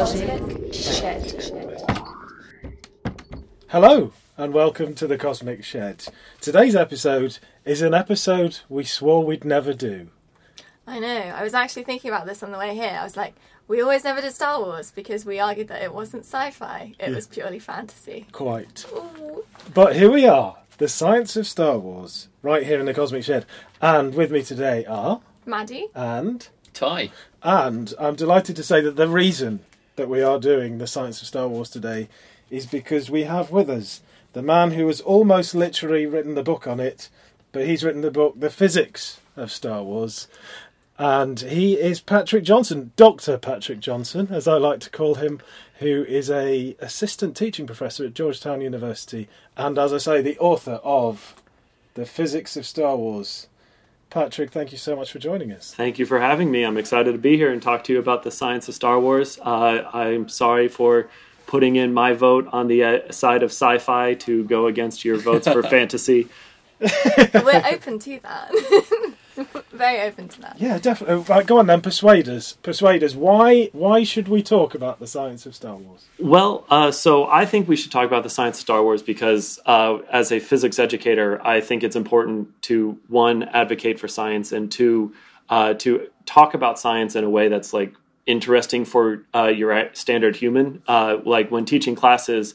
Cosmic Shed. Hello and welcome to the Cosmic Shed. Today's episode is an episode we swore we'd never do. I know. I was actually thinking about this on the way here. I was like, we always never did Star Wars because we argued that it wasn't sci-fi. It was purely fantasy. Quite. Ooh. But here we are, the science of Star Wars, right here in the Cosmic Shed. And with me today are... Maddie? And... Ty. And I'm delighted to say that the reason that we are doing the science of Star Wars today is because we have with us the man who has almost literally written the book on it, but he's written the book, The Physics of Star Wars. And he is Patrick Johnson, Dr. Patrick Johnson, as I like to call him, who is a assistant teaching professor at Georgetown University, and, as I say, the author of The Physics of Star Wars. Patrick, thank you so much for joining us. Thank you for having me. I'm excited to be here and talk to you about the science of Star Wars. I'm sorry for putting in my vote on the side of sci-fi to go against your votes for fantasy. We're open to that. Very open to that. Yeah, definitely. Right, go on then, persuade us. Persuade us. Why should we talk about the science of Star Wars? Well, so I think we should talk about the science of Star Wars because as a physics educator, I think it's important to, one, advocate for science, and two, to talk about science in a way that's like interesting for your standard human. Like when teaching classes,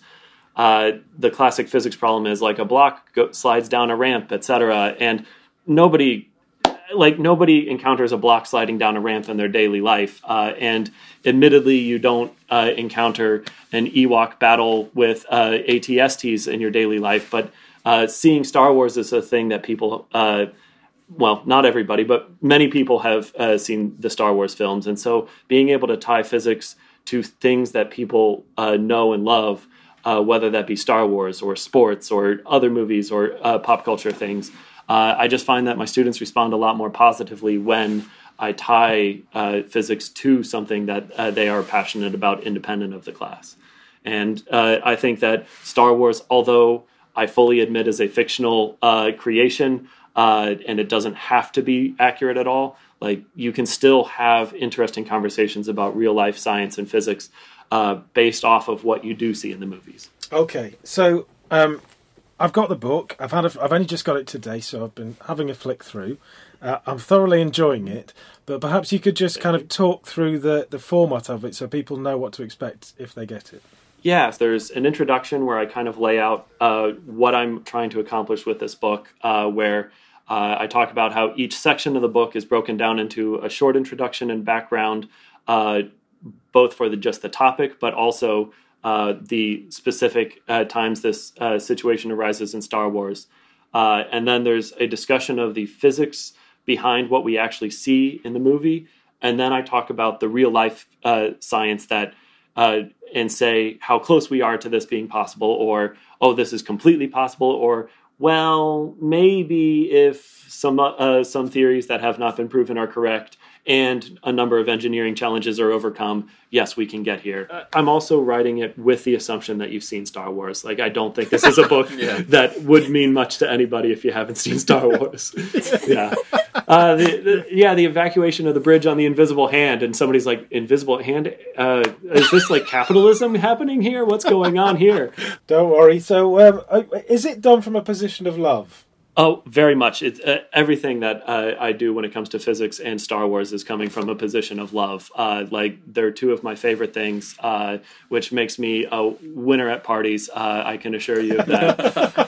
the classic physics problem is like a block slides down a ramp, etc. And nobody encounters a block sliding down a ramp in their daily life. And admittedly, you don't encounter an Ewok battle with AT-STs in your daily life. But seeing Star Wars is a thing that people, well, not everybody, but many people have seen the Star Wars films. And so being able to tie physics to things that people know and love, whether that be Star Wars or sports or other movies or pop culture things, I just find that my students respond a lot more positively when I tie physics to something that they are passionate about independent of the class. And I think that Star Wars, although I fully admit is a fictional creation, and it doesn't have to be accurate at all, like you can still have interesting conversations about real life science and physics based off of what you do see in the movies. Okay, so... I've got the book. I've only just got it today, so I've been having a flick through. I'm thoroughly enjoying it, but perhaps you could just kind of talk through the format of it so people know what to expect if they get it. Yeah, there's an introduction where I kind of lay out what I'm trying to accomplish with this book, where I talk about how each section of the book is broken down into a short introduction and background, both for just the topic, but also the specific times this situation arises in Star Wars. And then there's a discussion of the physics behind what we actually see in the movie. And then I talk about the real life science that, and say how close we are to this being possible, or, oh, this is completely possible, or, well, maybe if some theories that have not been proven are correct, and a number of engineering challenges are overcome, yes, we can get here. I'm also writing it with the assumption that you've seen Star Wars. Like, I don't think this is a book that would mean much to anybody if you haven't seen Star Wars. The evacuation of the bridge on the Invisible Hand, and somebody's like, Invisible Hand? Is this like capitalism happening here? What's going on here? Don't worry. So, is it done from a position of love? Oh, very much. It's everything that I do when it comes to physics and Star Wars is coming from a position of love. Like, they're two of my favorite things, which makes me a winner at parties. I can assure you of that.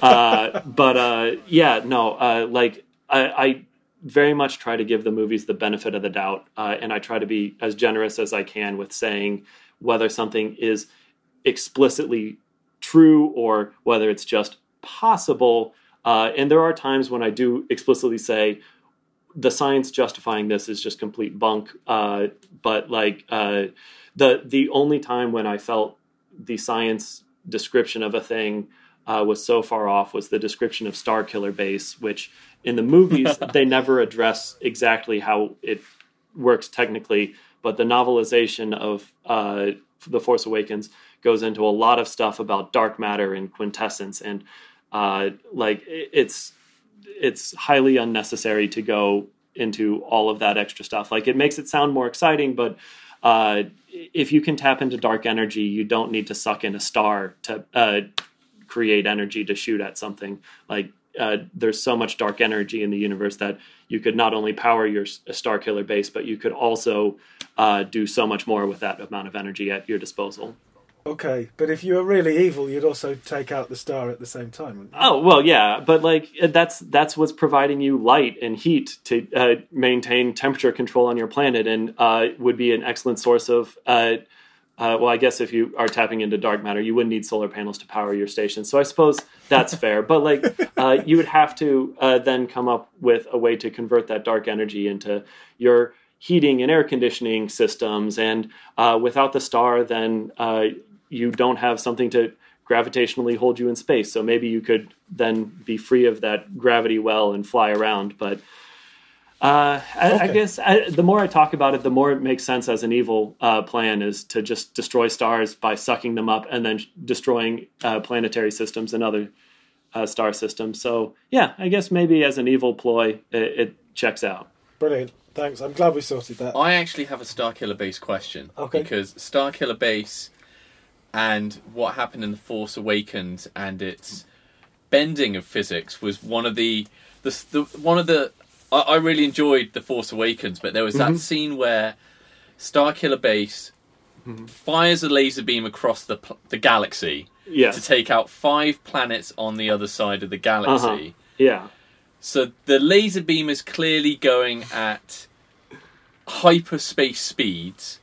I very much try to give the movies the benefit of the doubt, and I try to be as generous as I can with saying whether something is explicitly true or whether it's just possible. And there are times when I do explicitly say the science justifying this is just complete bunk. But the only time when I felt the science description of a thing was so far off was the description of Starkiller Base, which in the movies they never address exactly how it works technically. But the novelization of The Force Awakens goes into a lot of stuff about dark matter and quintessence, and it's highly unnecessary to go into all of that extra stuff. Like, it makes it sound more exciting, but if you can tap into dark energy, you don't need to suck in a star to create energy to shoot at something. Like there's so much dark energy in the universe that you could not only power your Starkiller base, but you could also do so much more with that amount of energy at your disposal. Okay, but if you were really evil, you'd also take out the star at the same time, wouldn't you? Oh, well, yeah, but like that's what's providing you light and heat to maintain temperature control on your planet, and would be an excellent source of. Well, I guess if you are tapping into dark matter, you wouldn't need solar panels to power your station. So I suppose that's fair. But like, you would have to then come up with a way to convert that dark energy into your heating and air conditioning systems. And without the star, then you don't have something to gravitationally hold you in space. So maybe you could then be free of that gravity well and fly around. But I guess the more I talk about it, the more it makes sense as an evil plan is to just destroy stars by sucking them up and then destroying planetary systems and other star systems. So yeah, I guess maybe as an evil ploy, it checks out. Brilliant. Thanks. I'm glad we sorted that. I actually have a Starkiller Base question. Okay. Because Starkiller Base and what happened in The Force Awakens and its bending of physics was one of the I really enjoyed The Force Awakens, but there was that scene where Starkiller Base fires a laser beam across the galaxy to take out 5 planets on the other side of the galaxy. Yeah. So the laser beam is clearly going at hyperspace speeds.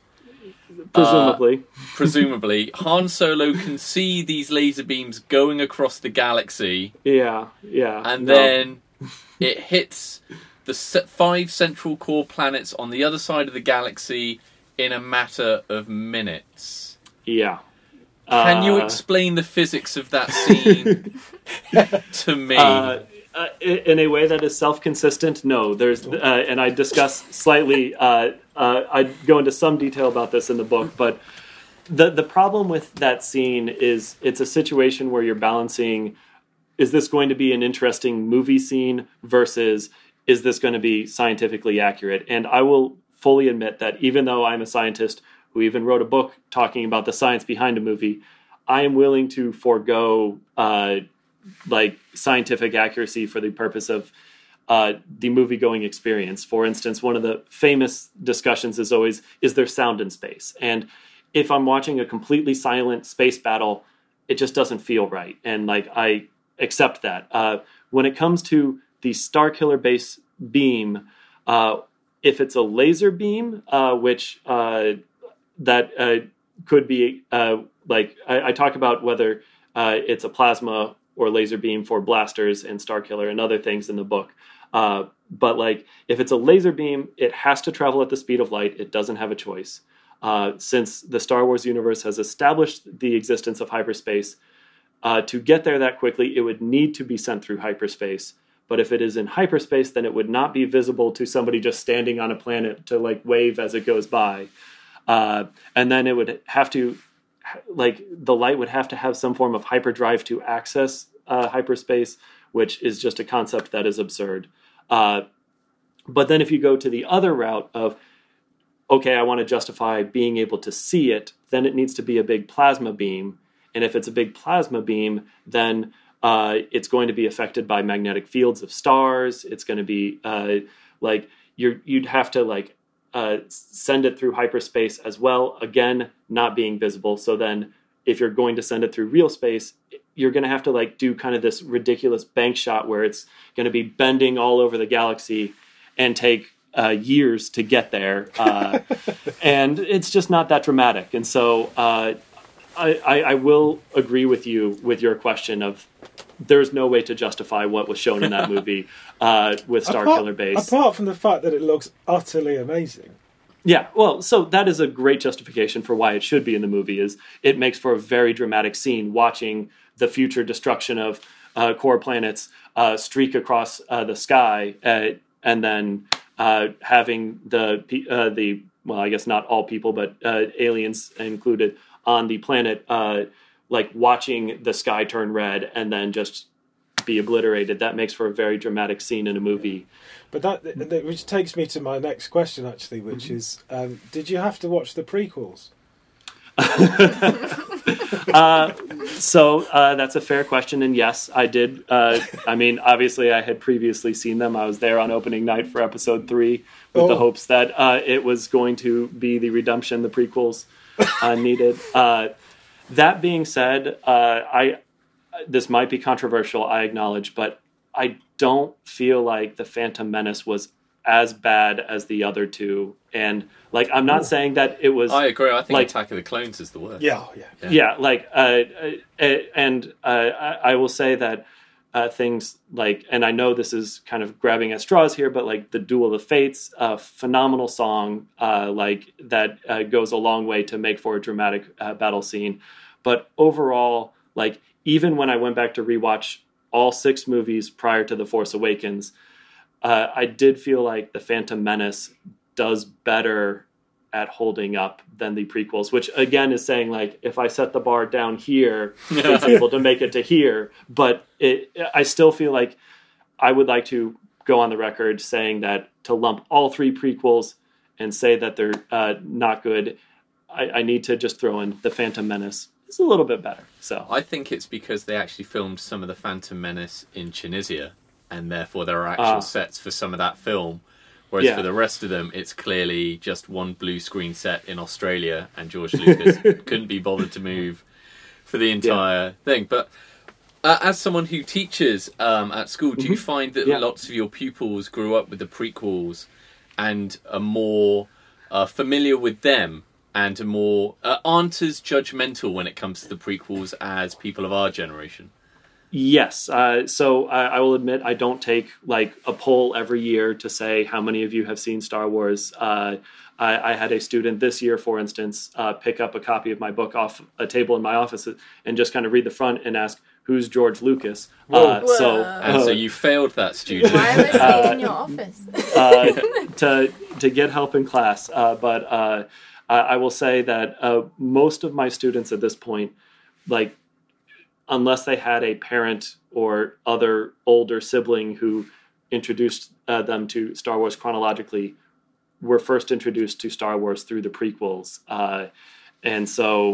Presumably. Han Solo can see these laser beams going across the galaxy. Yeah. And then it hits the 5 central core planets on the other side of the galaxy in a matter of minutes. Yeah. Can you explain the physics of that scene to me? In a way that is self-consistent, no. There's, and I discuss slightly. I go into some detail about this in the book, but the problem with that scene is it's a situation where you're balancing: is this going to be an interesting movie scene versus is this going to be scientifically accurate? And I will fully admit that even though I'm a scientist who even wrote a book talking about the science behind a movie, I am willing to forego like scientific accuracy for the purpose of the movie-going experience. For instance, one of the famous discussions is always, is there sound in space? And if I'm watching a completely silent space battle, it just doesn't feel right. And like, I accept that. When it comes to the Starkiller Base beam, if it's a laser beam, which that could be like, I talk about whether it's a plasma or laser beam for blasters and Starkiller and other things in the book. But like, if it's a laser beam, it has to travel at the speed of light. It doesn't have a choice. Since the Star Wars universe has established the existence of hyperspace, to get there that quickly, it would need to be sent through hyperspace. But if it is in hyperspace, then it would not be visible to somebody just standing on a planet to like wave as it goes by. And then it would have to, like, the light would have to have some form of hyperdrive to access hyperspace, which is just a concept that is absurd. But then if you go to the other route of, okay, I want to justify being able to see it, then it needs to be a big plasma beam. And if it's a big plasma beam, then it's going to be affected by magnetic fields of stars. It's going to be like you'd have to like send it through hyperspace as well. Again, not being visible. So then if you're going to send it through real space, you're going to have to like do kind of this ridiculous bank shot where it's going to be bending all over the galaxy and take years to get there. And it's just not that dramatic. And so I will agree with you with your question of there's no way to justify what was shown in that movie with Starkiller Base. Apart from the fact that it looks utterly amazing. Yeah, well, so that is a great justification for why it should be in the movie, is it makes for a very dramatic scene watching the future destruction of core planets streak across the sky, and then having the well, I guess not all people, but aliens included on the planet, like watching the sky turn red and then just be obliterated. That makes for a very dramatic scene in a movie. But that which takes me to my next question, actually, which is, did you have to watch the prequels? So that's a fair question, and yes, I did. I mean, obviously, I had previously seen them. I was there on opening night for episode 3 with the hopes that it was going to be the redemption the prequels needed. That being said, this might be controversial, I acknowledge, but I don't feel like The Phantom Menace was as bad as the other two. And, like, I'm not saying that it was... I agree. I think Attack of the Clones is the worst. Yeah. Like, and I will say that things like... And I know this is kind of grabbing at straws here, but, like, the Duel of the Fates, a phenomenal song, like, that goes a long way to make for a dramatic battle scene. But overall, like, even when I went back to rewatch all 6 movies prior to The Force Awakens, I did feel like The Phantom Menace does better at holding up than the prequels, which again is saying, like, if I set the bar down here, it's able to make it to here. But I still feel like I would like to go on the record saying that to lump all 3 prequels and say that they're not good, I need to just throw in The Phantom Menace. It's a little bit better. So I think it's because they actually filmed some of The Phantom Menace in Tunisia, and therefore there are actual sets for some of that film. Whereas for the rest of them, it's clearly just one blue screen set in Australia, and George Lucas couldn't be bothered to move for the entire thing. But as someone who teaches at school, do you find that lots of your pupils grew up with the prequels and are more familiar with them and are more aren't as judgmental when it comes to the prequels as people of our generation? Yes. So I will admit I don't take like a poll every year to say how many of you have seen Star Wars. I had a student this year, for instance, pick up a copy of my book off a table in my office and just kind of read the front and ask, who's George Lucas? So you failed that student. Why was he in your office? to get help in class. But I will say that most of my students at this point, like, unless they had a parent or other older sibling who introduced them to Star Wars chronologically, were first introduced to Star Wars through the prequels. And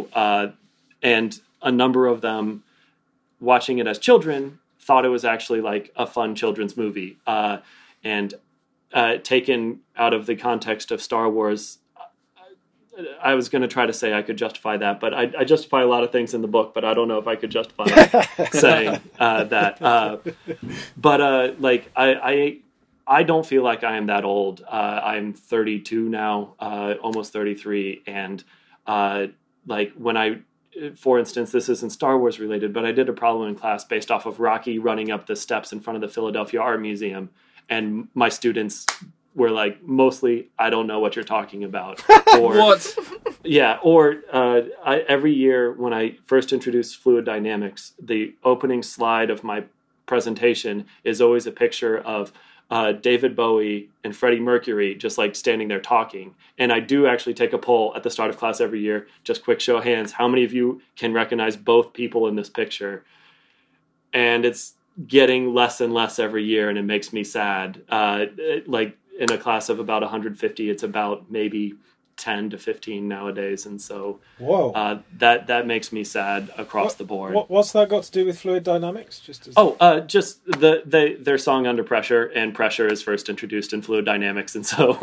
a number of them, watching it as children, thought it was actually like a fun children's movie. And taken out of the context of Star Wars, I was going to try to say I could justify that, but I justify a lot of things in the book, but I don't know if I could justify saying that. But like, I don't feel like I am that old. I'm 32 now, almost 33. And like when for instance, this isn't Star Wars related, but I did a problem in class based off of Rocky running up the steps in front of the Philadelphia Art Museum. And my students were like, mostly, I don't know what you're talking about. Or, what? Yeah, or every year when I first introduced fluid dynamics, the opening slide of my presentation is always a picture of David Bowie and Freddie Mercury just like standing there talking. And I do actually take a poll at the start of class every year, just quick show of hands, how many of you can recognize both people in this picture? And it's getting less and less every year, and it makes me sad. Like, in a class of about 150, it's about maybe 10 to 15 nowadays, and so that makes me sad across the board. What's that got to do with fluid dynamics? Just their song Under Pressure, and pressure is first introduced in fluid dynamics, and so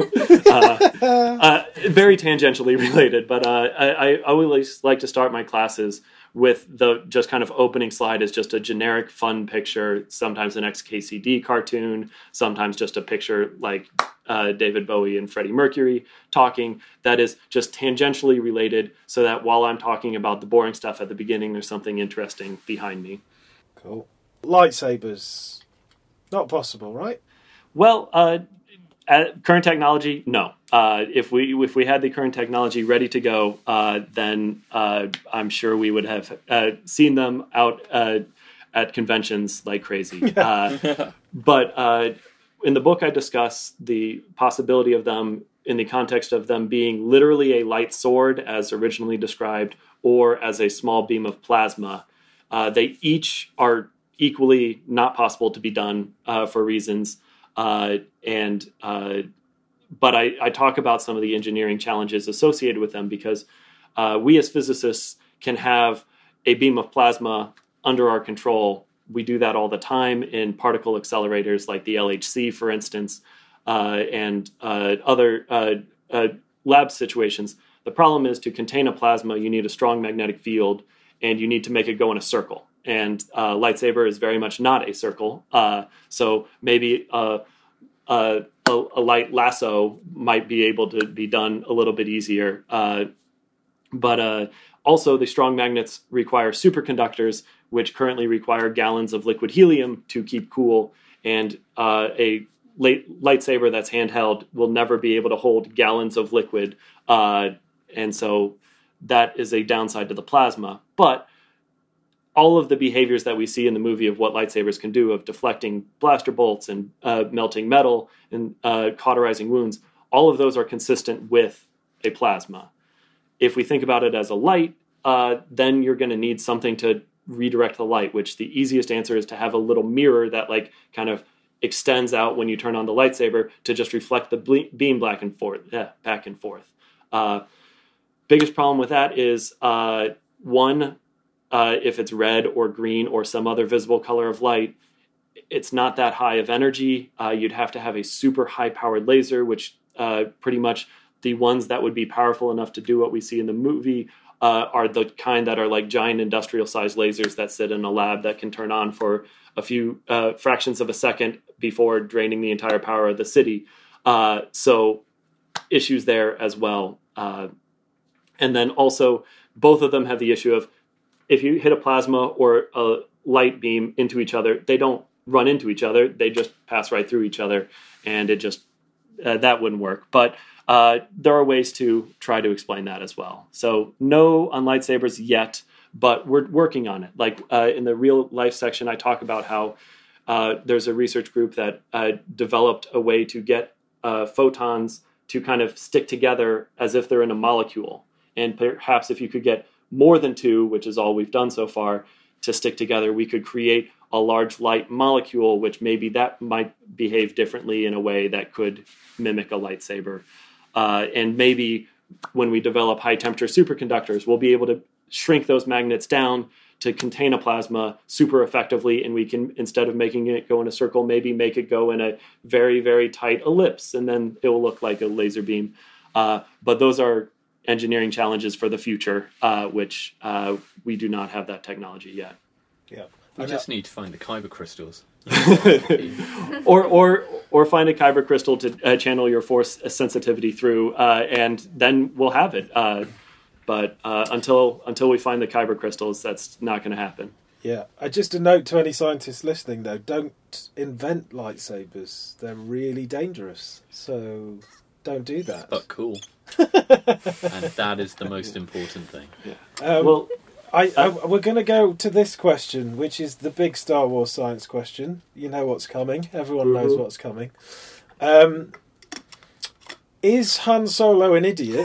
very tangentially related. But I always like to start my classes with the just kind of opening slide is just a generic fun picture, sometimes an XKCD cartoon, sometimes just a picture like David Bowie and Freddie Mercury talking that is just tangentially related, so that while I'm talking about the boring stuff at the beginning, there's something interesting behind me. Cool. Lightsabers, not possible, right? Well, current technology, no. If we had the current technology ready to go, then I'm sure we would have seen them out at conventions like crazy. But in the book, I discuss the possibility of them in the context of them being literally a light sword, as originally described, or as a small beam of plasma. They each are equally not possible to be done for reasons. But I talk about some of the engineering challenges associated with them because we as physicists can have a beam of plasma under our control. We do that all the time in particle accelerators like the LHC, for instance, and other lab situations. The problem is, to contain a plasma, you need a strong magnetic field, and you need to make it go in a circle. And lightsaber is very much not a circle. So maybe a light lasso might be able to be done a little bit easier. But also, the strong magnets require superconductors, which currently require gallons of liquid helium to keep cool. And a lightsaber that's handheld will never be able to hold gallons of liquid. And so that is a downside to the plasma. But all of the behaviors that we see in the movie of what lightsabers can do, of deflecting blaster bolts and melting metal and cauterizing wounds, all of those are consistent with a plasma. If we think about it as a light, then you're going to need something to redirect the light, which the easiest answer is to have a little mirror that kind of extends out when you turn on the lightsaber to just reflect the beam back and forth. Biggest problem with that is, one, if it's red or green or some other visible color of light, it's not that high of energy. You'd have to have a super high-powered laser, which pretty much the ones that would be powerful enough to do what we see in the movie are the kind that are like giant industrial-sized lasers that sit in a lab that can turn on for a few fractions of a second before draining the entire power of the city. So issues there as well. And then also, both of them have the issue of, if you hit a plasma or a light beam into each other, they don't run into each other. They just pass right through each other, and it just that wouldn't work. But there are ways to try to explain that as well. So no on lightsabers yet, but we're working on it. Like in the real life section, I talk about how there's a research group that developed a way to get photons to kind of stick together as if they're in a molecule. And perhaps if you could get more than two, which is all we've done so far, to stick together, we could create a large light molecule, which maybe that might behave differently in a way that could mimic a lightsaber. And maybe when we develop high temperature superconductors, we'll be able to shrink those magnets down to contain a plasma super effectively, and we can, instead of making it go in a circle, maybe make it go in a very, very tight ellipse, and then it will look like a laser beam. But those are engineering challenges for the future, which we do not have that technology yet. Yeah, we just need to find the kyber crystals, or find a kyber crystal to channel your force sensitivity through, and then we'll have it. But until we find the kyber crystals, that's not going to happen. Yeah, just a note to any scientists listening, though: don't invent lightsabers; they're really dangerous. So don't do that. But cool. And that is the most important thing. Yeah. We're going to go to this question, which is the big Star Wars science question. You know what's coming. Everyone knows what's coming. Is Han Solo an idiot?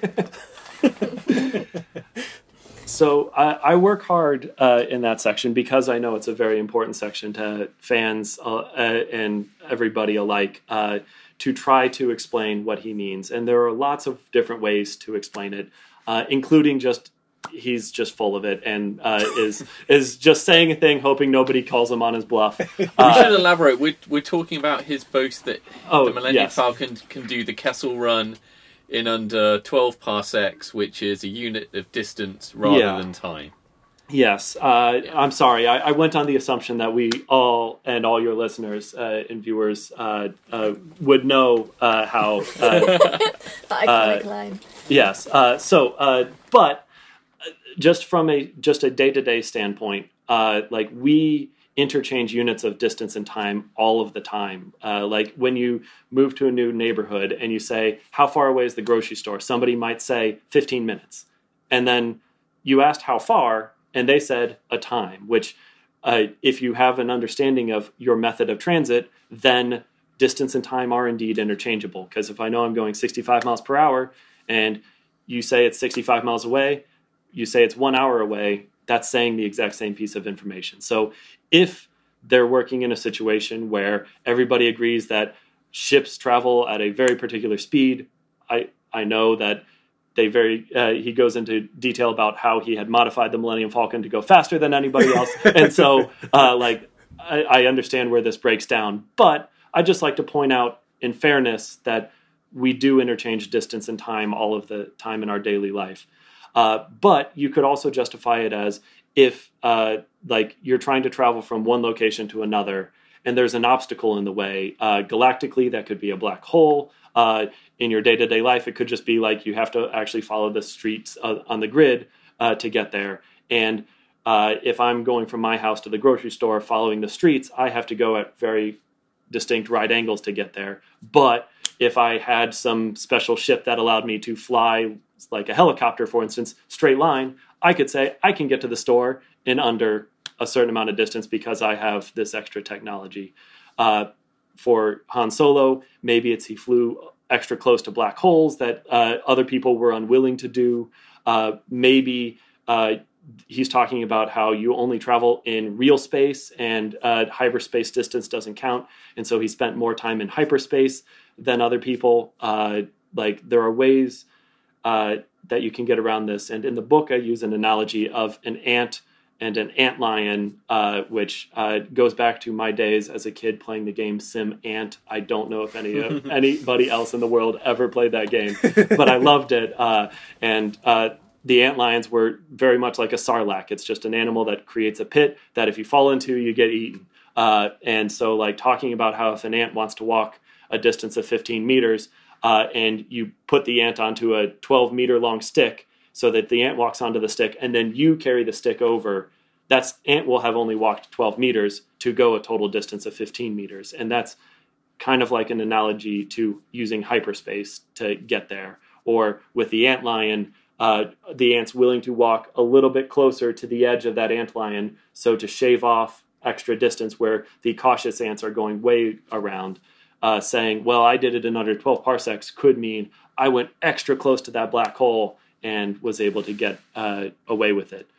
So I work hard in that section because I know it's a very important section to fans and everybody alike, to try to explain what he means. And there are lots of different ways to explain it, including just he's just full of it and is just saying a thing, hoping nobody calls him on his bluff. We should elaborate. We're talking about his boast that the Millennium Falcon can do the Kessel Run in under 12 parsecs, which is a unit of distance rather than time. Yes. I'm sorry. I went on the assumption that we all, and all your listeners and viewers, would know how... the iconic line. Yes. But just from a day-to-day standpoint, we interchange units of distance and time all of the time. Like when you move to a new neighborhood and you say, how far away is the grocery store? Somebody might say 15 minutes. And then you asked how far, and they said a time, which if you have an understanding of your method of transit, then distance and time are indeed interchangeable. Because if I know I'm going 65 miles per hour and you say it's 65 miles away, you say it's 1 hour away, that's saying the exact same piece of information. So if they're working in a situation where everybody agrees that ships travel at a very particular speed, I know that he goes into detail about how he had modified the Millennium Falcon to go faster than anybody else. And so, I understand where this breaks down. But I'd just like to point out, in fairness, that we do interchange distance and time all of the time in our daily life. But you could also justify it as if, you're trying to travel from one location to another, and there's an obstacle in the way. Galactically, that could be a black hole. In your day-to-day life, it could just be like you have to actually follow the streets on the grid to get there. And if I'm going from my house to the grocery store following the streets, I have to go at very distinct right angles to get there. But if I had some special ship that allowed me to fly, like a helicopter, for instance, straight line, I could say I can get to the store in under a certain amount of distance because I have this extra technology. For Han Solo, maybe he flew extra close to black holes that other people were unwilling to do. Maybe he's talking about how you only travel in real space and hyperspace distance doesn't count. And so he spent more time in hyperspace than other people. There are ways that you can get around this. And in the book, I use an analogy of an ant and an antlion, which goes back to my days as a kid playing the game Sim Ant. I don't know if anybody else in the world ever played that game, but I loved it. The antlions were very much like a sarlacc. It's just an animal that creates a pit that if you fall into, you get eaten. And so talking about how if an ant wants to walk a distance of 15 meters and you put the ant onto a 12-meter long stick, so that the ant walks onto the stick, and then you carry the stick over, that ant will have only walked 12 meters to go a total distance of 15 meters. And that's kind of like an analogy to using hyperspace to get there. Or with the antlion, the ant's willing to walk a little bit closer to the edge of that antlion, so to shave off extra distance where the cautious ants are going way around. Saying, well, I did it in under 12 parsecs could mean I went extra close to that black hole and was able to get away with it.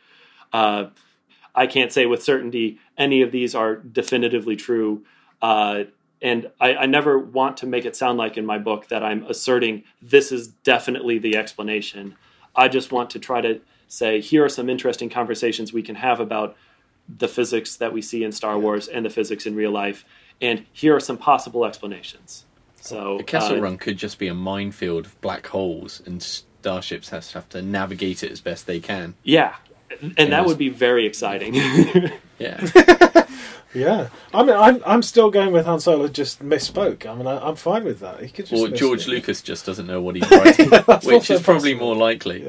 I can't say with certainty any of these are definitively true. And I never want to make it sound like in my book that I'm asserting this is definitely the explanation. I just want to try to say, here are some interesting conversations we can have about the physics that we see in Star Wars and the physics in real life. And here are some possible explanations. So the Kessel Run could just be a minefield of black holes, and starships have to navigate it as best they can. Yeah, and that would be very exciting. Yeah. Yeah. I mean, I'm still going with Han Solo just misspoke. I mean, I'm fine with that. He could just or George Lucas just doesn't know what he's writing, which is probably more likely.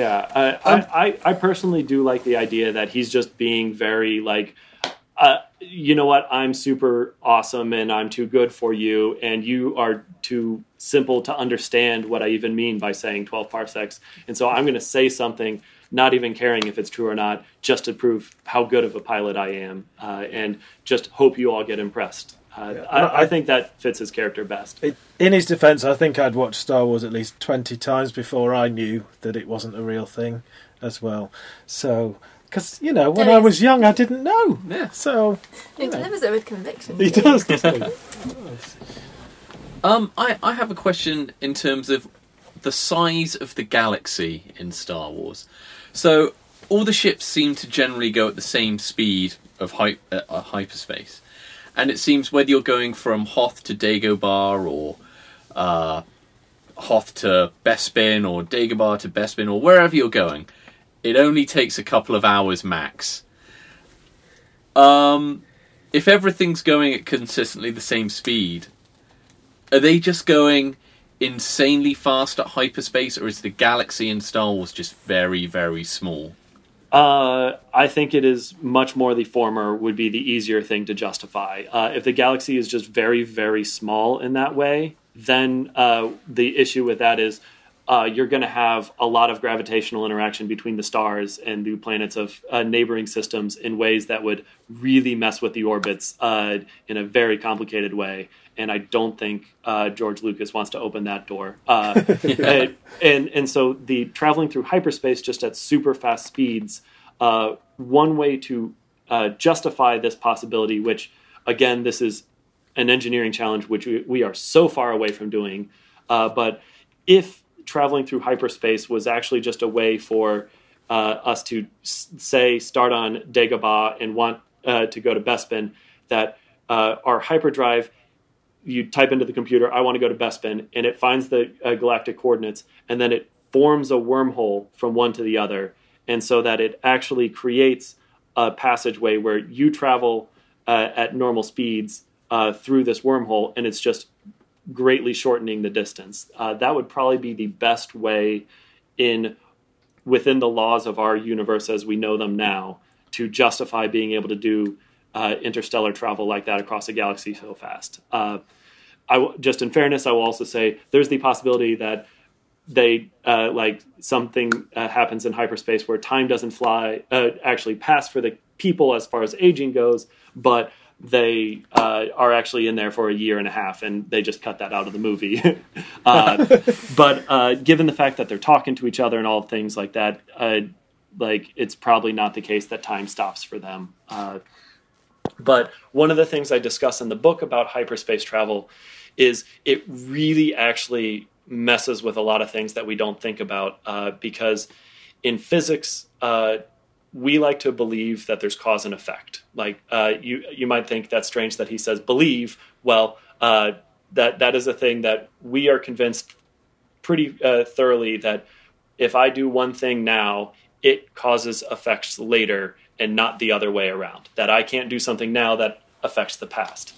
I personally do like the idea that he's just being very you know what, I'm super awesome and I'm too good for you, and you are too simple to understand what I even mean by saying 12 parsecs. And so I'm going to say something, not even caring if it's true or not, just to prove how good of a pilot I am, and just hope you all get impressed. I think that fits his character best. In his defense, I think I'd watched Star Wars at least 20 times before I knew that it wasn't a real thing as well. So... because, when I was young, I didn't know. Yeah. So... He delivers it with conviction. He does, doesn't he? I have a question in terms of the size of the galaxy in Star Wars. So, all the ships seem to generally go at the same speed of hyperspace. And it seems whether you're going from Hoth to Dagobah, or Hoth to Bespin, or Dagobah to Bespin, or wherever you're going... it only takes a couple of hours max. If everything's going at consistently the same speed, are they just going insanely fast at hyperspace, or is the galaxy in Star Wars just very, very small? I think it is much more the former would be the easier thing to justify. If the galaxy is just very, very small in that way, then the issue with that is you're going to have a lot of gravitational interaction between the stars and the planets of neighboring systems in ways that would really mess with the orbits in a very complicated way. And I don't think George Lucas wants to open that door. And so the traveling through hyperspace just at super fast speeds, one way to justify this possibility, which, again, this is an engineering challenge which we are so far away from doing, but if traveling through hyperspace was actually just a way for us to say start on Dagobah and want to go to Bespin, that our hyperdrive, you type into the computer, I want to go to Bespin, and it finds the galactic coordinates, and then it forms a wormhole from one to the other, and so that it actually creates a passageway where you travel at normal speeds through this wormhole, and it's just greatly shortening the distance. That would probably be the best way within the laws of our universe as we know them now to justify being able to do interstellar travel like that across a galaxy so fast. Just in fairness, I will also say there's the possibility that something happens in hyperspace where time doesn't actually pass for the people as far as aging goes, but they are actually in there for a year and a half, and they just cut that out of the movie. But given the fact that they're talking to each other and all things like that, it's probably not the case that time stops for them. But one of the things I discuss in the book about hyperspace travel is it really actually messes with a lot of things that we don't think about, because in physics, we like to believe that there's cause and effect. You might think that's strange that he says believe. Well, that is a thing that we are convinced pretty thoroughly that if I do one thing now, it causes effects later and not the other way around. That I can't do something now that affects the past.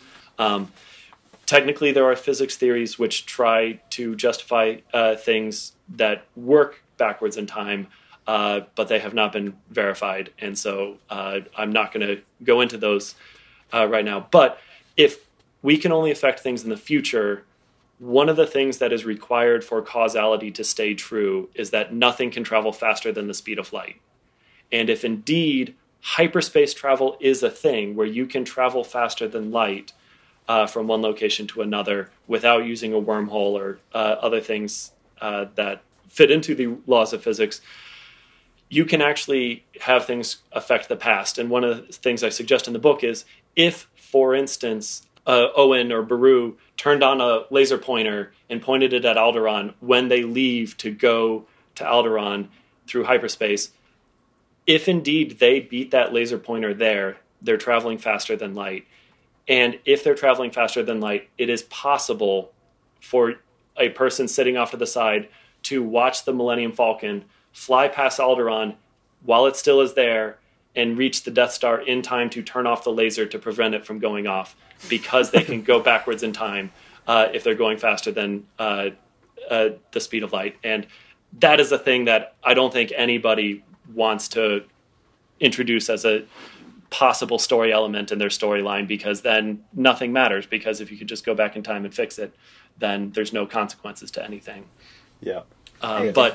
Technically, there are physics theories which try to justify things that work backwards in time, but they have not been verified. And so I'm not going to go into those right now. But if we can only affect things in the future, one of the things that is required for causality to stay true is that nothing can travel faster than the speed of light. And if indeed hyperspace travel is a thing where you can travel faster than light from one location to another without using a wormhole or other things that fit into the laws of physics, you can actually have things affect the past. And one of the things I suggest in the book is if, for instance, Owen or Beru turned on a laser pointer and pointed it at Alderaan when they leave to go to Alderaan through hyperspace, if indeed they beat that laser pointer there, they're traveling faster than light. And if they're traveling faster than light, it is possible for a person sitting off to the side to watch the Millennium Falcon fly past Alderaan while it still is there and reach the Death Star in time to turn off the laser to prevent it from going off, because they can go backwards in time if they're going faster than the speed of light. And that is a thing that I don't think anybody wants to introduce as a possible story element in their storyline, because then nothing matters, because if you could just go back in time and fix it, then there's no consequences to anything. Yeah. But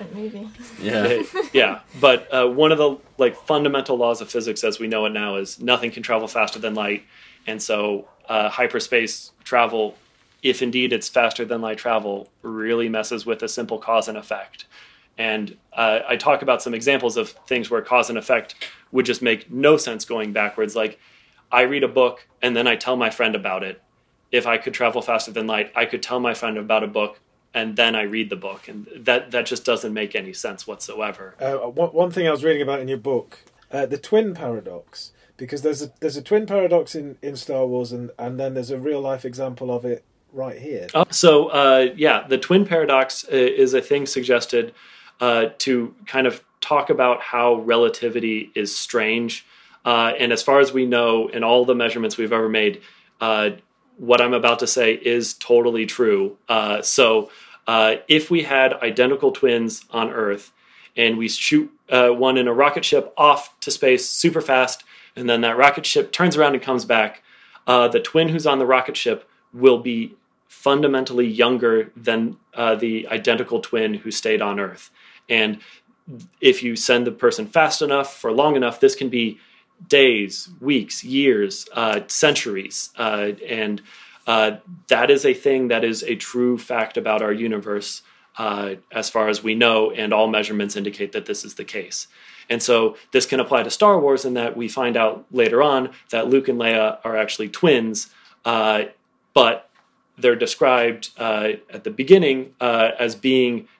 one of the fundamental laws of physics as we know it now is nothing can travel faster than light, and so hyperspace travel, if indeed it's faster than light travel, really messes with a simple cause and effect. And I talk about some examples of things where cause and effect would just make no sense going backwards. Like, I read a book and then I tell my friend about it. If I could travel faster than light, I could tell my friend about a book and then I read the book. And that just doesn't make any sense whatsoever. One thing I was reading about in your book, the twin paradox, because there's a twin paradox in Star Wars, and then there's a real life example of it right here. The twin paradox is a thing suggested to kind of talk about how relativity is strange. And as far as we know, in all the measurements we've ever made, what I'm about to say is totally true. If we had identical twins on Earth and we shoot one in a rocket ship off to space super fast, and then that rocket ship turns around and comes back, the twin who's on the rocket ship will be fundamentally younger than the identical twin who stayed on Earth. And if you send the person fast enough for long enough, this can be days, weeks, years, centuries. And that is a thing that is a true fact about our universe as far as we know, and all measurements indicate that this is the case. And so this can apply to Star Wars in that we find out later on that Luke and Leia are actually twins, but they're described at the beginning as being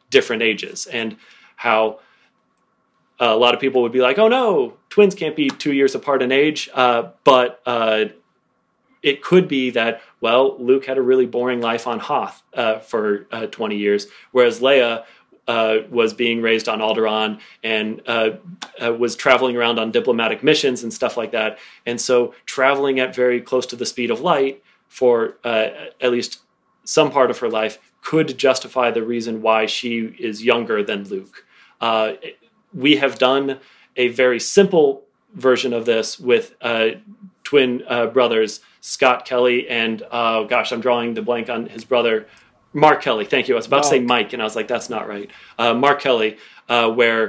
different ages, and how a lot of people would be like, oh no, twins can't be 2 years apart in age, but it could be that, well, Luke had a really boring life on Hoth for 20 years, whereas Leia was being raised on Alderaan and was traveling around on diplomatic missions and stuff like that. And so traveling at very close to the speed of light for at least some part of her life could justify the reason why she is younger than Luke. We have done a very simple version of this with twin brothers, Scott Kelly and, I'm drawing the blank on his brother, Mark Kelly. Thank you. I was about to say Mike, and I was like, that's not right. Mark Kelly, where,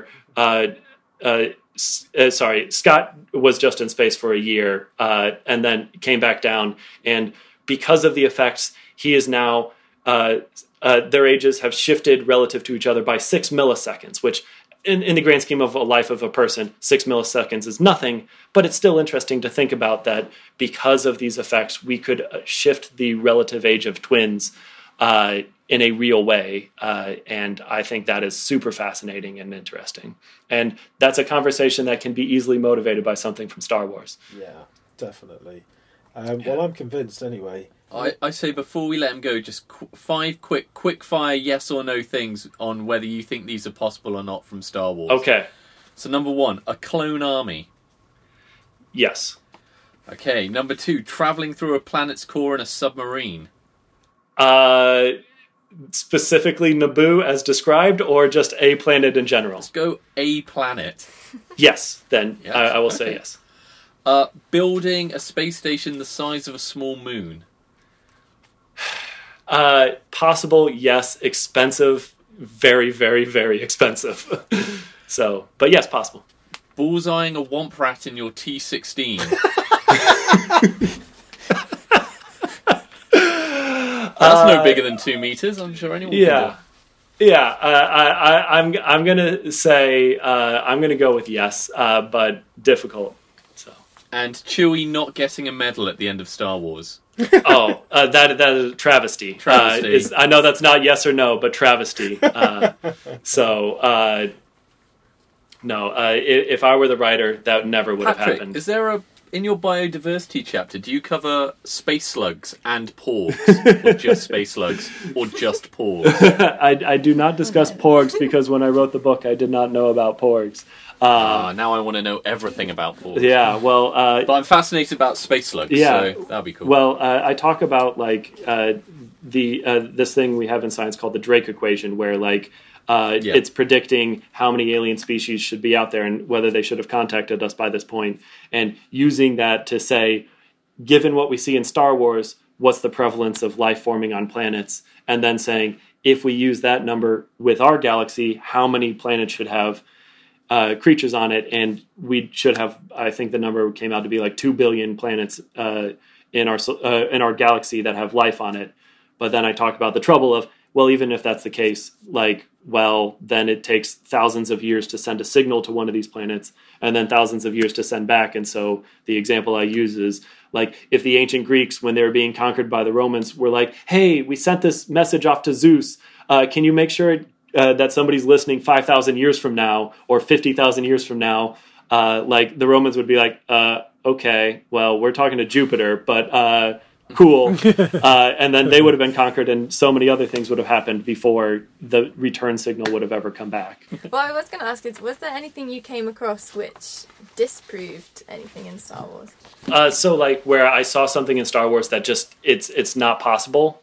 Scott was just in space for a year and then came back down. And because of the effects, he is now, their ages have shifted relative to each other by 6 milliseconds, which in the grand scheme of a life of a person, 6 milliseconds is nothing, but it's still interesting to think about that because of these effects, we could shift the relative age of twins in a real way. And I think that is super fascinating and interesting. And that's a conversation that can be easily motivated by something from Star Wars. Yeah, definitely. Well, I'm convinced anyway. I say before we let him go, just 5 quick fire yes or no things on whether you think these are possible or not from Star Wars. Okay. So number 1, a clone army. Yes. Okay. Number 2, traveling through a planet's core in a submarine. Specifically Naboo as described, or just a planet in general? Let's go a planet. Yes. Then yes. I will say yes. Building a space station the size of a small moon. Possible, yes. Expensive, very, very, very expensive. So, but yes, possible. Bullseyeing a womp rat in your T-16. That's no bigger than 2 meters. I'm sure anyone can do. Yeah. I'm gonna say I'm gonna go with yes, but difficult. So. And Chewie not getting a medal at the end of Star Wars. That is travesty. Travesty. I know that's not yes or no, but travesty. No. If I were the writer, that never would have happened. Is there in your biodiversity chapter, do you cover space slugs and porgs? Or just space slugs? Or just porgs? I do not discuss porgs because when I wrote the book, I did not know about porgs. Now I want to know everything about porgs. Yeah, well... but I'm fascinated about space slugs, so that'll be cool. Well, I talk about, this thing we have in science called the Drake equation, where, it's predicting how many alien species should be out there and whether they should have contacted us by this point, and using that to say, given what we see in Star Wars, what's the prevalence of life forming on planets, and then saying, if we use that number with our galaxy, how many planets should have creatures on it, and we should have, I think the number came out to be 2 billion planets in our galaxy that have life on it. But then I talk about the trouble of, well, even if that's the case, then it takes thousands of years to send a signal to one of these planets, and then thousands of years to send back. And so the example I use is, if the ancient Greeks, when they were being conquered by the Romans, were like, hey, we sent this message off to Zeus. Can you make sure that somebody's listening 5,000 years from now or 50,000 years from now? The Romans would be like, okay, well, we're talking to Jupiter, but cool. And then they would have been conquered, and so many other things would have happened before the return signal would have ever come back. Well, I was going to ask is, was there anything you came across which disproved anything in Star Wars? Where I saw something in Star Wars that just, it's not possible.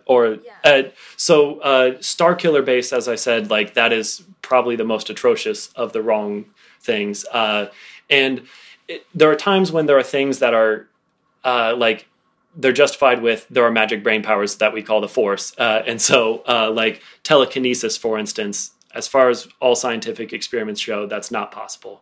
Starkiller Base, as I said, that is probably the most atrocious of the wrong things. There are times when there are things that are, they're justified with, there are magic brain powers that we call the Force. Telekinesis, for instance, as far as all scientific experiments show, that's not possible.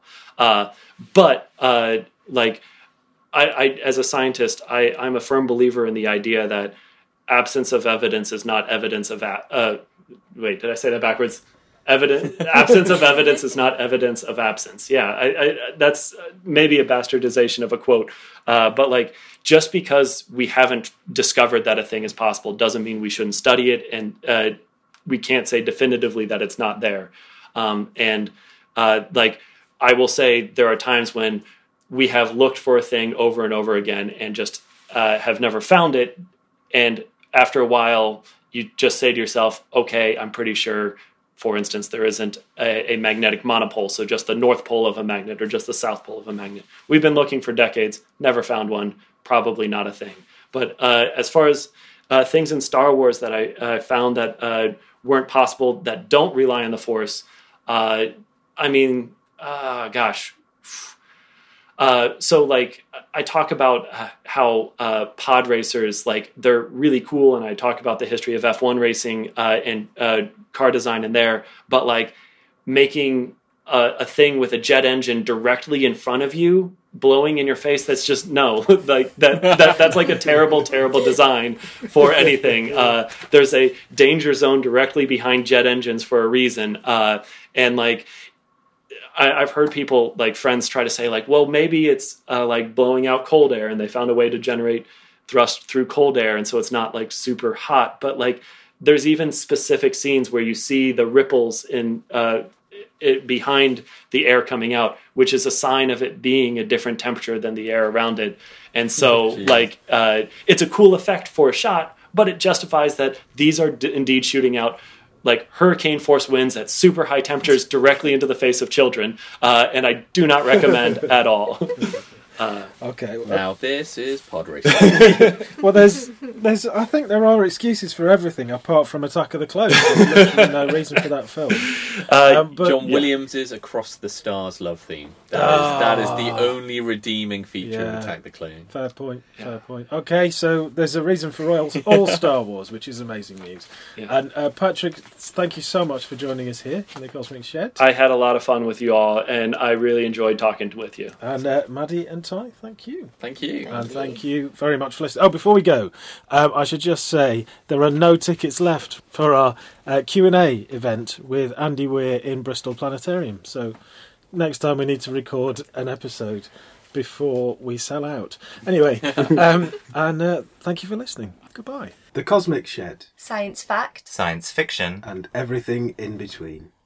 I as a scientist, I'm a firm believer in the idea that absence of evidence is not evidence of... wait, did I say that backwards? Absence of evidence is not evidence of absence. Yeah, that's maybe a bastardization of a quote. But just because we haven't discovered that a thing is possible doesn't mean we shouldn't study it and we can't say definitively that it's not there. Like I will say there are times when we have looked for a thing over and over again and just have never found it. And after a while, you just say to yourself, okay, I'm pretty sure, for instance, there isn't a magnetic monopole, so just the north pole of a magnet or just the south pole of a magnet. We've been looking for decades, never found one, probably not a thing. But as far as things in Star Wars that I found that weren't possible, that don't rely on the Force, so like I talk about how pod racers, like they're really cool, and I talk about the history of F1 racing and car design in there, but like making a thing with a jet engine directly in front of you blowing in your face, that's just no. Like that's like a terrible design for anything. There's a danger zone directly behind jet engines for a reason, and like I've heard people, like friends, try to say like, well, maybe it's like blowing out cold air, and they found a way to generate thrust through cold air, and so it's not like super hot. But like, there's even specific scenes where you see the ripples in behind the air coming out, which is a sign of it being a different temperature than the air around it. And so, like, it's a cool effect for a shot, but it justifies that these are indeed shooting out like hurricane force winds at super high temperatures directly into the face of children, and I do not recommend at all. Okay. Well, now this is pod racing. Well, there's. I think there are excuses for everything apart from Attack of the Clones. There's literally no reason for that film. But John Williams' Across the Stars love theme. That is the only redeeming feature of Attack the Clones. Fair point. Fair point. Okay, so there's a reason for all Star Wars, which is amazing news. Yeah. And Patrick, thank you so much for joining us here in the Cosmic Shed. I had a lot of fun with you all, and I really enjoyed talking with you. And Maddie and Ty, thank you. Thank you. And thank you very much for listening. Oh, before we go, I should just say there are no tickets left for our Q&A event with Andy Weir in Bristol Planetarium. So next time we need to record an episode before we sell out. Anyway, and thank you for listening. Goodbye. The Cosmic Shed. Science fact. Science fiction. And everything in between.